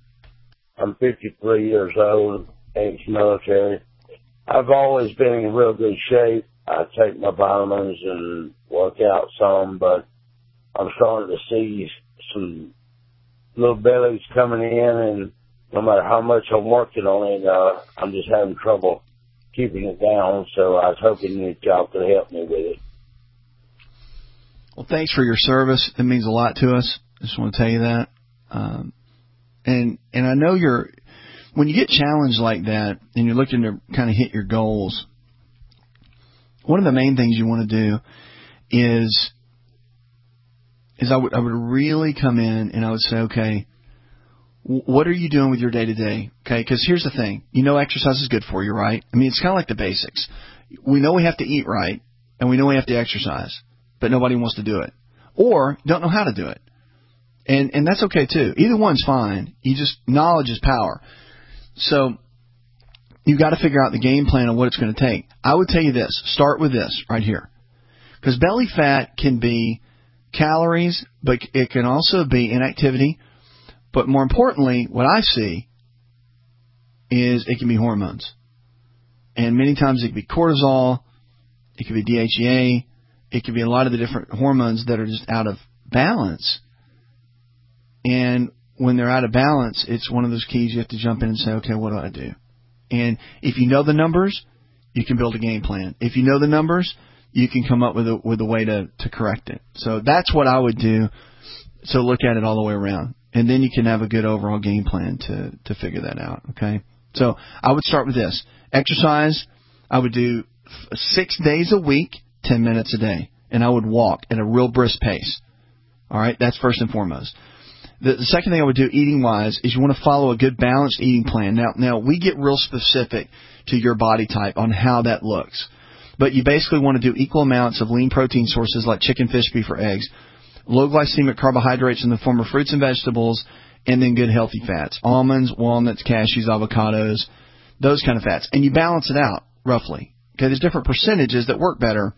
I'm fifty-three years old, ex-military. I've always been in real good shape. I take my vitamins and work out some, but I'm starting to see some little bellies coming in, and no matter how much I'm working on it, uh, I'm just having trouble keeping it down. So I was hoping that y'all could help me with it. Well, thanks for your service. It means a lot to us. I just want to tell you that. Um, and and I know you're, when you get challenged like that and you're looking to kind of hit your goals, one of the main things you want to do is, is I would, I would really come in and I would say, okay, what are you doing with your day-to-day? Okay, because here's the thing. You know exercise is good for you, right? I mean, it's kind of like the basics. We know we have to eat right, and we know we have to exercise, but nobody wants to do it. Or don't know how to do it. And and that's okay, too. Either one's fine. You just, knowledge is power. So you've got to figure out the game plan of what it's going to take. I would tell you this. Start with this right here. Because belly fat can be calories, but it can also be inactivity. But more importantly, what I see is it can be hormones. And many times it can be cortisol, it can be D H E A, it can be a lot of the different hormones that are just out of balance. And when they're out of balance, it's one of those keys you have to jump in and say, okay, what do I do? And if you know the numbers, you can build a game plan. If you know the numbers, you can come up with a, with a way to, to correct it. So that's what I would do. So look at it all the way around. And then you can have a good overall game plan to, to figure that out, okay? So I would start with this. Exercise, I would do six days a week, ten minutes a day. And I would walk at a real brisk pace. All right? That's first and foremost. The, the second thing I would do eating-wise is you want to follow a good balanced eating plan. Now, now, we get real specific to your body type on how that looks. But you basically want to do equal amounts of lean protein sources like chicken, fish, beef, or eggs, low glycemic carbohydrates in the form of fruits and vegetables, and then good healthy fats. Almonds, walnuts, cashews, avocados, those kind of fats. And you balance it out, roughly. Okay, there's different percentages that work better.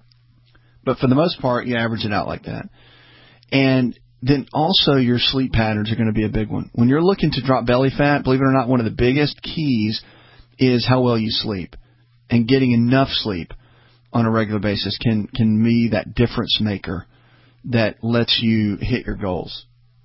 But for the most part, you average it out like that. And then also your sleep patterns are going to be a big one. When you're looking to drop belly fat, believe it or not, one of the biggest keys is how well you sleep. And getting enough sleep on a regular basis can, can be that difference maker that lets you hit your goals.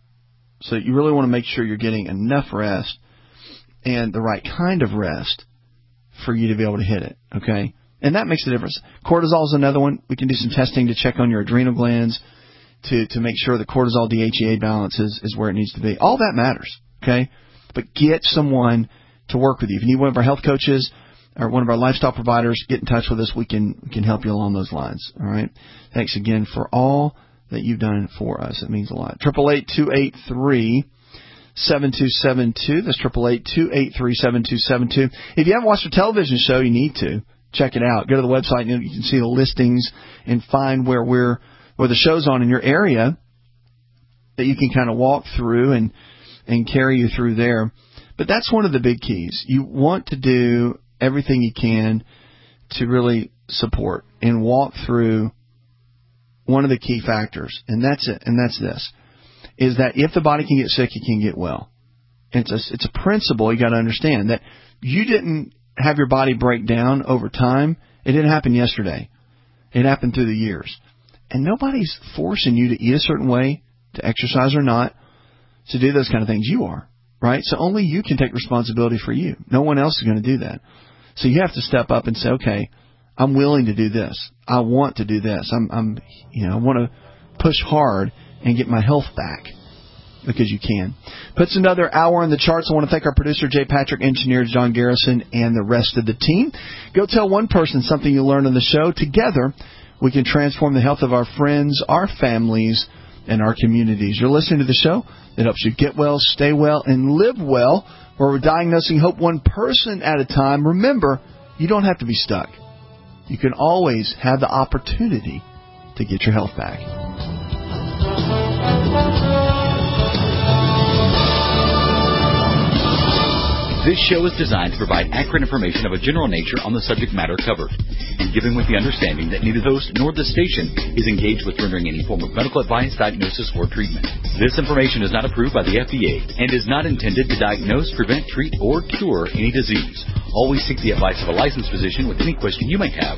So you really want to make sure you're getting enough rest and the right kind of rest for you to be able to hit it, okay? And that makes a difference. Cortisol is another one. We can do some testing to check on your adrenal glands to, to make sure the cortisol D H E A balance is, is where it needs to be. All that matters, okay? But get someone to work with you. If you need one of our health coaches or one of our lifestyle providers, get in touch with us. We can we can help you along those lines, all right? Thanks again for all that you've done for us. It means a lot. eight eight eight, two eight three, seven two seven two. That's eight eight eight, two eight three, seven two seven two. If you haven't watched a television show, you need to. Check it out. Go to the website and you can see the listings and find where we're where the show's on in your area that you can kind of walk through and and carry you through there. But that's one of the big keys. You want to do everything you can to really support and walk through one of the key factors, and that's it. And that's this: is that if the body can get sick, it can get well. It's a it's a principle you got to understand that you didn't have your body break down over time. It didn't happen yesterday. It happened through the years, and nobody's forcing you to eat a certain way, to exercise or not, to do those kind of things. You are, right? So only you can take responsibility for you. No one else is going to do that. So you have to step up and say, okay, I'm willing to do this. I want to do this. I'm, I'm, you know, I want to push hard and get my health back because you can. Puts another hour in the charts. I want to thank our producer, Jay Patrick, engineer John Garrison, and the rest of the team. Go tell one person something you learned on the show. Together, we can transform the health of our friends, our families, and our communities. You're listening to the show that helps you get well, stay well, and live well, where we're diagnosing hope one person at a time. Remember, you don't have to be stuck. You can always have the opportunity to get your health back. This show is designed to provide accurate information of a general nature on the subject matter covered, and given with the understanding that neither the host nor the station is engaged with rendering any form of medical advice, diagnosis, or treatment. This information is not approved by the F D A and is not intended to diagnose, prevent, treat, or cure any disease. Always seek the advice of a licensed physician with any question you may have.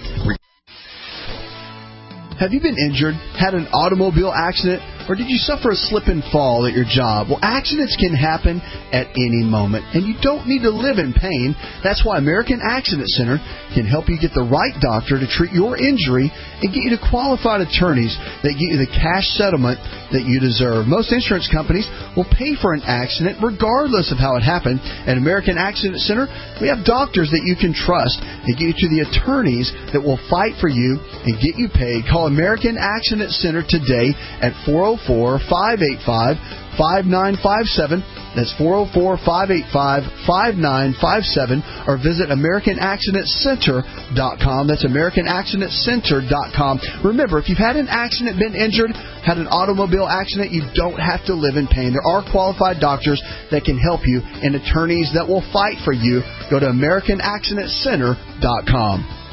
Have you been injured, had an automobile accident, or did you suffer a slip and fall at your job? Well, accidents can happen at any moment, and you don't need to live in pain. That's why American Accident Center can help you get the right doctor to treat your injury and get you to qualified attorneys that get you the cash settlement that you deserve. Most insurance companies will pay for an accident regardless of how it happened. At American Accident Center, we have doctors that you can trust and get you to the attorneys that will fight for you and get you paid. Call American Accident Center today at four oh four, five eight five, five nine five seven. That's four oh four, five eight five, five nine five seven. Or visit American Accident Center dot com. That's American Accident Center dot com. Remember, if you've had an accident, been injured, had an automobile accident, you don't have to live in pain. There are qualified doctors that can help you and attorneys that will fight for you. Go to American Accident Center dot com.